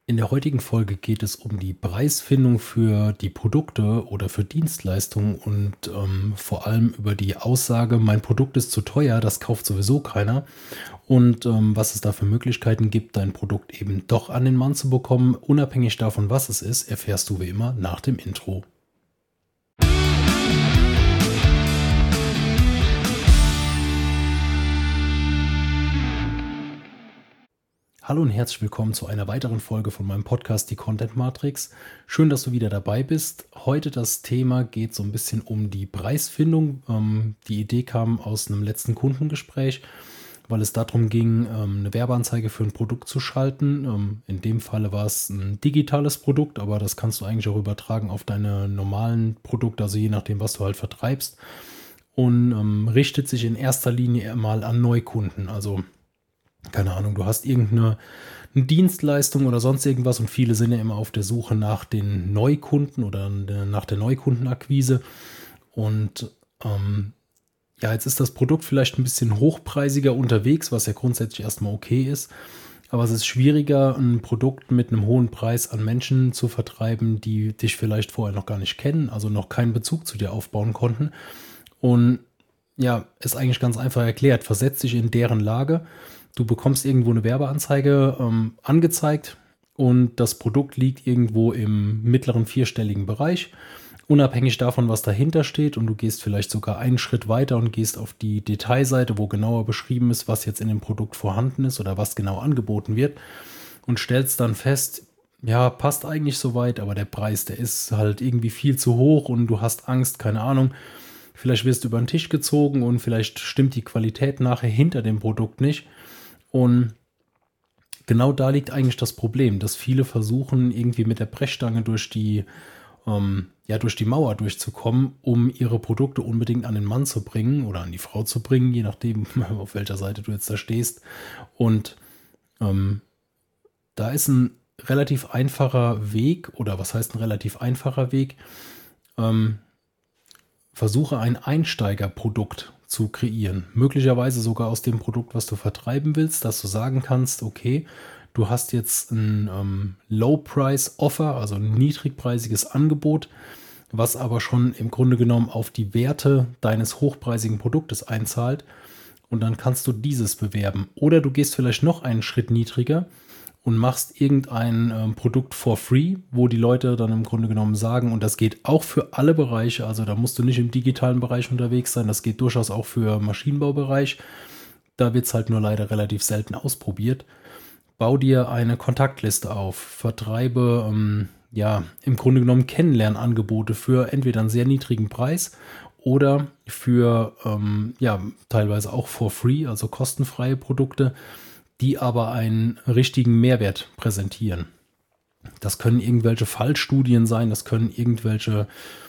In der heutigen Folge geht es um die Preisfindung für die Produkte oder für Dienstleistungen und vor allem über die Aussage, mein Produkt ist zu teuer, das kauft sowieso keiner. Und was es da für Möglichkeiten gibt, dein Produkt eben doch an den Mann zu bekommen, unabhängig davon, was es ist, erfährst du wie immer nach dem Intro. Hallo und herzlich willkommen zu einer weiteren Folge von meinem Podcast, die Content Matrix. Schön, dass du wieder dabei bist. Heute das Thema geht so ein bisschen um die Preisfindung. Die Idee kam aus einem letzten Kundengespräch, weil es darum ging, eine Werbeanzeige für ein Produkt zu schalten. In dem Falle war es ein digitales Produkt, aber das kannst du eigentlich auch übertragen auf deine normalen Produkte, also je nachdem, was du halt vertreibst. Und richtet sich in erster Linie mal an Neukunden, also keine Ahnung, du hast irgendeine Dienstleistung oder sonst irgendwas und viele sind ja immer auf der Suche nach den Neukunden oder nach der Neukundenakquise. Und jetzt ist das Produkt vielleicht ein bisschen hochpreisiger unterwegs, was ja grundsätzlich erstmal okay ist. Aber es ist schwieriger, ein Produkt mit einem hohen Preis an Menschen zu vertreiben, die dich vielleicht vorher noch gar nicht kennen, also noch keinen Bezug zu dir aufbauen konnten. Und ja, ist eigentlich ganz einfach erklärt. Versetz dich in deren Lage. Du bekommst irgendwo eine Werbeanzeige angezeigt und das Produkt liegt irgendwo im mittleren vierstelligen Bereich, unabhängig davon, was dahinter steht. Und du gehst vielleicht sogar einen Schritt weiter und gehst auf die Detailseite, wo genauer beschrieben ist, was jetzt in dem Produkt vorhanden ist oder was genau angeboten wird und stellst dann fest, ja, passt eigentlich soweit, aber der Preis, der ist halt irgendwie viel zu hoch und du hast Angst, keine Ahnung. Vielleicht wirst du über den Tisch gezogen und vielleicht stimmt die Qualität nachher hinter dem Produkt nicht. Und genau da liegt eigentlich das Problem, dass viele versuchen, irgendwie mit der Brechstange durch die Mauer durchzukommen, um ihre Produkte unbedingt an den Mann zu bringen oder an die Frau zu bringen, je nachdem, auf welcher Seite du jetzt da stehst. Und da ist ein relativ einfacher Weg, oder was heißt ein relativ einfacher Weg? Versuche ein Einsteigerprodukt zu kreieren. Möglicherweise sogar aus dem Produkt, was du vertreiben willst, dass du sagen kannst, okay, du hast jetzt ein Low-Price-Offer, also ein niedrigpreisiges Angebot, was aber schon im Grunde genommen auf die Werte deines hochpreisigen Produktes einzahlt. Und dann kannst du dieses bewerben. Oder du gehst vielleicht noch einen Schritt niedriger und machst irgendein Produkt for free, wo die Leute dann im Grunde genommen sagen, und das geht auch für alle Bereiche, also da musst du nicht im digitalen Bereich unterwegs sein, das geht durchaus auch für Maschinenbaubereich, da wird es halt nur leider relativ selten ausprobiert. Bau dir eine Kontaktliste auf, vertreibe im Grunde genommen Kennenlernangebote für entweder einen sehr niedrigen Preis oder für teilweise auch for free, also kostenfreie Produkte, die aber einen richtigen Mehrwert präsentieren. Das können irgendwelche Fallstudien sein, das können irgendwelche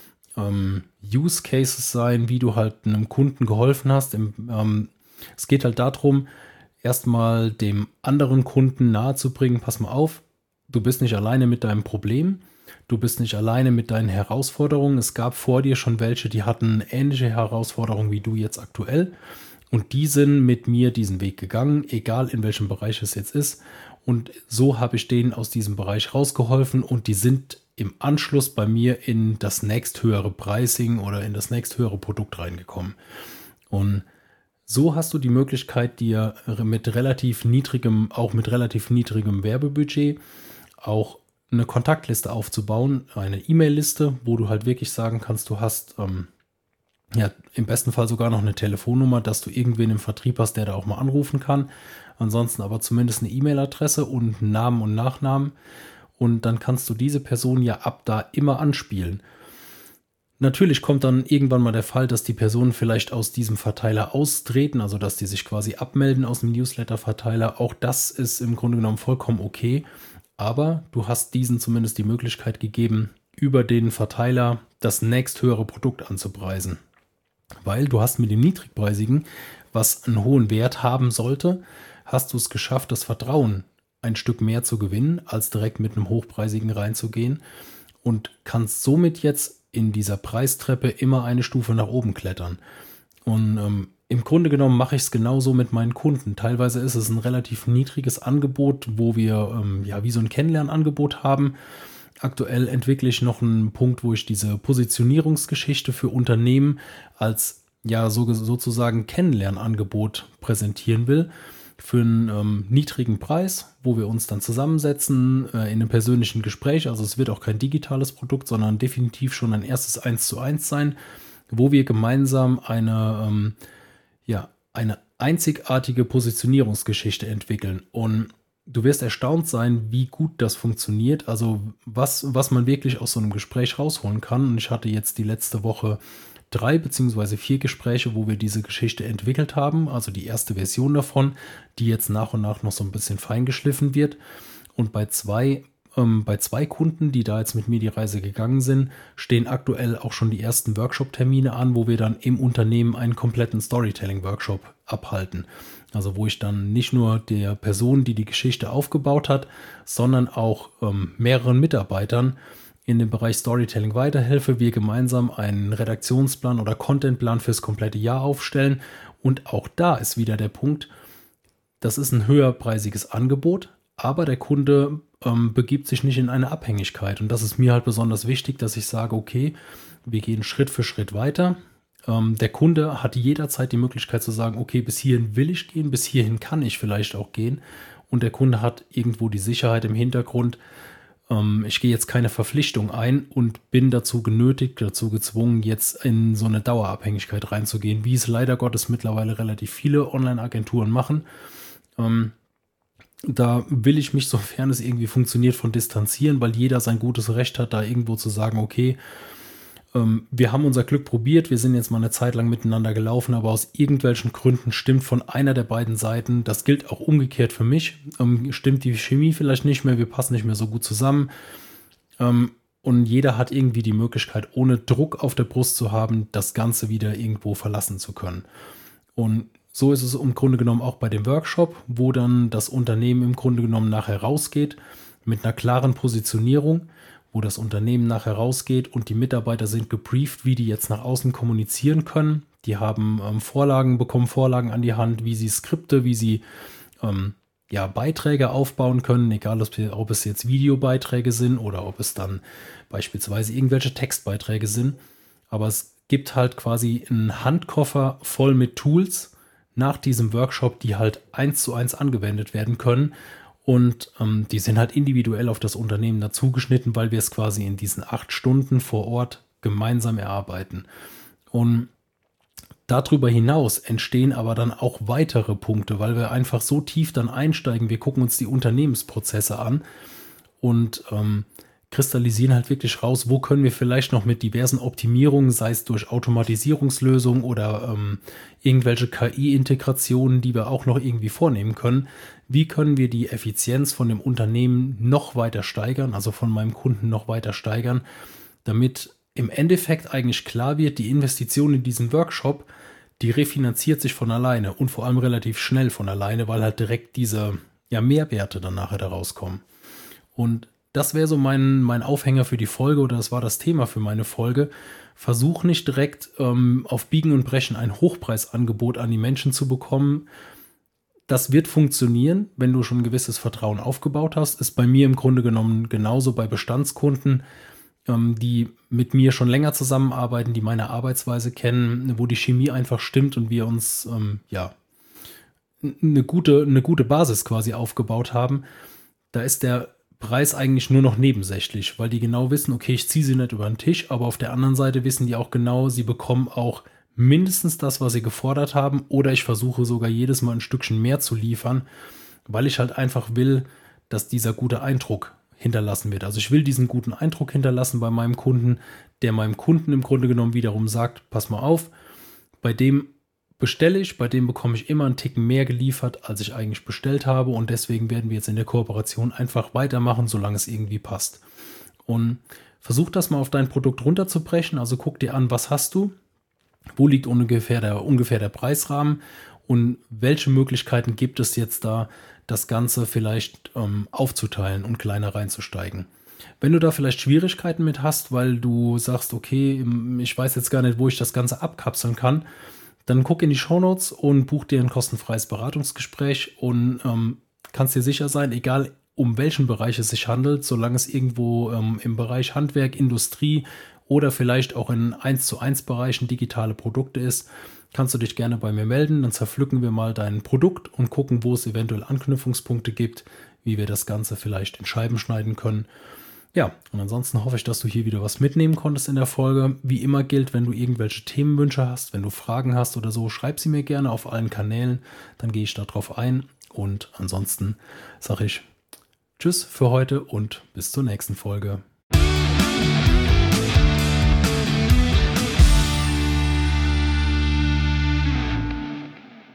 Use Cases sein, wie du halt einem Kunden geholfen hast. Es geht halt darum, erstmal dem anderen Kunden nahezubringen, pass mal auf, du bist nicht alleine mit deinem Problem, du bist nicht alleine mit deinen Herausforderungen. Es gab vor dir schon welche, die hatten ähnliche Herausforderungen wie du jetzt aktuell. Und die sind mit mir diesen Weg gegangen, egal in welchem Bereich es jetzt ist. Und so habe ich denen aus diesem Bereich rausgeholfen und die sind im Anschluss bei mir in das nächsthöhere Pricing oder in das nächsthöhere Produkt reingekommen. Und so hast du die Möglichkeit, dir mit relativ niedrigem Werbebudget auch eine Kontaktliste aufzubauen, eine E-Mail-Liste, wo du halt wirklich sagen kannst, du hast im besten Fall sogar noch eine Telefonnummer, dass du irgendwen im Vertrieb hast, der da auch mal anrufen kann. Ansonsten aber zumindest eine E-Mail-Adresse und einen Namen und Nachnamen. Und dann kannst du diese Person ja ab da immer anspielen. Natürlich kommt dann irgendwann mal der Fall, dass die Personen vielleicht aus diesem Verteiler austreten, also dass die sich quasi abmelden aus dem Newsletter-Verteiler. Auch das ist im Grunde genommen vollkommen okay. Aber du hast diesen zumindest die Möglichkeit gegeben, über den Verteiler das nächsthöhere Produkt anzupreisen. Weil du hast mit dem niedrigpreisigen, was einen hohen Wert haben sollte, hast du es geschafft, das Vertrauen ein Stück mehr zu gewinnen, als direkt mit einem hochpreisigen reinzugehen und kannst somit jetzt in dieser Preistreppe immer eine Stufe nach oben klettern. Und Im Grunde genommen mache ich es genauso mit meinen Kunden. Teilweise ist es ein relativ niedriges Angebot, wo wir ja wie so ein Kennenlernangebot haben. Aktuell entwickle ich noch einen Punkt, wo ich diese Positionierungsgeschichte für Unternehmen als ja sozusagen Kennenlernangebot präsentieren will für einen niedrigen Preis, wo wir uns dann zusammensetzen in einem persönlichen Gespräch. Also es wird auch kein digitales Produkt, sondern definitiv schon ein erstes 1:1 sein, wo wir gemeinsam eine einzigartige Positionierungsgeschichte entwickeln. Und du wirst erstaunt sein, wie gut das funktioniert. Also was man wirklich aus so einem Gespräch rausholen kann. Und ich hatte jetzt die letzte Woche 3 beziehungsweise 4 Gespräche, wo wir diese Geschichte entwickelt haben. Also die erste Version davon, die jetzt nach und nach noch so ein bisschen feingeschliffen wird. Und bei zwei Kunden, die da jetzt mit mir die Reise gegangen sind, stehen aktuell auch schon die ersten Workshop-Termine an, wo wir dann im Unternehmen einen kompletten Storytelling-Workshop abhalten. Also wo ich dann nicht nur der Person, die die Geschichte aufgebaut hat, sondern auch mehreren Mitarbeitern in dem Bereich Storytelling weiterhelfe, wir gemeinsam einen Redaktionsplan oder Contentplan fürs komplette Jahr aufstellen. Und auch da ist wieder der Punkt, das ist ein höherpreisiges Angebot, aber der Kunde begibt sich nicht in eine Abhängigkeit. Und das ist mir halt besonders wichtig, dass ich sage, okay, wir gehen Schritt für Schritt weiter. Der Kunde hat jederzeit die Möglichkeit zu sagen, okay, bis hierhin will ich gehen, bis hierhin kann ich vielleicht auch gehen. Und der Kunde hat irgendwo die Sicherheit im Hintergrund, ich gehe jetzt keine Verpflichtung ein und bin dazu gezwungen, jetzt in so eine Dauerabhängigkeit reinzugehen, wie es leider Gottes mittlerweile relativ viele Online-Agenturen machen. Da will ich mich, sofern es irgendwie funktioniert, von distanzieren, weil jeder sein gutes Recht hat, da irgendwo zu sagen, okay, wir haben unser Glück probiert, wir sind jetzt mal eine Zeit lang miteinander gelaufen, aber aus irgendwelchen Gründen stimmt von einer der beiden Seiten, das gilt auch umgekehrt für mich, stimmt die Chemie vielleicht nicht mehr, wir passen nicht mehr so gut zusammen. Und jeder hat irgendwie die Möglichkeit, ohne Druck auf der Brust zu haben, das Ganze wieder irgendwo verlassen zu können. Und so ist es im Grunde genommen auch bei dem Workshop, wo dann das Unternehmen im Grunde genommen nachher rausgeht mit einer klaren Positionierung, wo das Unternehmen nachher rausgeht und die Mitarbeiter sind gebrieft, wie die jetzt nach außen kommunizieren können. Die haben bekommen Vorlagen an die Hand, wie sie Skripte, wie sie Beiträge aufbauen können, egal ob es jetzt Videobeiträge sind oder ob es dann beispielsweise irgendwelche Textbeiträge sind. Aber es gibt halt quasi einen Handkoffer voll mit Tools nach diesem Workshop, die halt 1:1 angewendet werden können. Und die sind halt individuell auf das Unternehmen dazugeschnitten, weil wir es quasi in diesen 8 Stunden vor Ort gemeinsam erarbeiten. Und darüber hinaus entstehen aber dann auch weitere Punkte, weil wir einfach so tief dann einsteigen. Wir gucken uns die Unternehmensprozesse an und kristallisieren halt wirklich raus, wo können wir vielleicht noch mit diversen Optimierungen, sei es durch Automatisierungslösungen oder irgendwelche KI-Integrationen, die wir auch noch irgendwie vornehmen können, wie können wir die Effizienz von dem Unternehmen noch weiter steigern, also von meinem Kunden noch weiter steigern, damit im Endeffekt eigentlich klar wird, die Investition in diesen Workshop, die refinanziert sich von alleine und vor allem relativ schnell von alleine, weil halt direkt diese Mehrwerte dann nachher da rauskommen. Und das wäre so mein Aufhänger für die Folge oder das war das Thema für meine Folge. Versuch nicht direkt auf Biegen und Brechen ein Hochpreisangebot an die Menschen zu bekommen. Das wird funktionieren, wenn du schon ein gewisses Vertrauen aufgebaut hast. Ist bei mir im Grunde genommen genauso bei Bestandskunden, die mit mir schon länger zusammenarbeiten, die meine Arbeitsweise kennen, wo die Chemie einfach stimmt und wir uns eine gute Basis quasi aufgebaut haben. Da ist der Preis eigentlich nur noch nebensächlich, weil die genau wissen, okay, ich ziehe sie nicht über den Tisch, aber auf der anderen Seite wissen die auch genau, sie bekommen auch mindestens das, was sie gefordert haben, oder ich versuche sogar jedes Mal ein Stückchen mehr zu liefern, weil ich halt einfach will, dass dieser gute Eindruck hinterlassen wird. Also ich will diesen guten Eindruck hinterlassen bei meinem Kunden, der meinem Kunden im Grunde genommen wiederum sagt, pass mal auf, bei dem bestelle ich, bei dem bekomme ich immer einen Ticken mehr geliefert, als ich eigentlich bestellt habe und deswegen werden wir jetzt in der Kooperation einfach weitermachen, solange es irgendwie passt. Und versuch das mal auf dein Produkt runterzubrechen, also guck dir an, was hast du, wo liegt ungefähr der Preisrahmen und welche Möglichkeiten gibt es jetzt da, das Ganze vielleicht aufzuteilen und kleiner reinzusteigen. Wenn du da vielleicht Schwierigkeiten mit hast, weil du sagst, okay, ich weiß jetzt gar nicht, wo ich das Ganze abkapseln kann, dann guck in die Shownotes und buch dir ein kostenfreies Beratungsgespräch und kannst dir sicher sein, egal um welchen Bereich es sich handelt, solange es irgendwo im Bereich Handwerk, Industrie oder vielleicht auch in 1:1 Bereichen digitale Produkte ist, kannst du dich gerne bei mir melden. Dann zerpflücken wir mal dein Produkt und gucken, wo es eventuell Anknüpfungspunkte gibt, wie wir das Ganze vielleicht in Scheiben schneiden können. Ja, und ansonsten hoffe ich, dass du hier wieder was mitnehmen konntest in der Folge. Wie immer gilt, wenn du irgendwelche Themenwünsche hast, wenn du Fragen hast oder so, schreib sie mir gerne auf allen Kanälen, dann gehe ich darauf ein. Und ansonsten sage ich Tschüss für heute und bis zur nächsten Folge.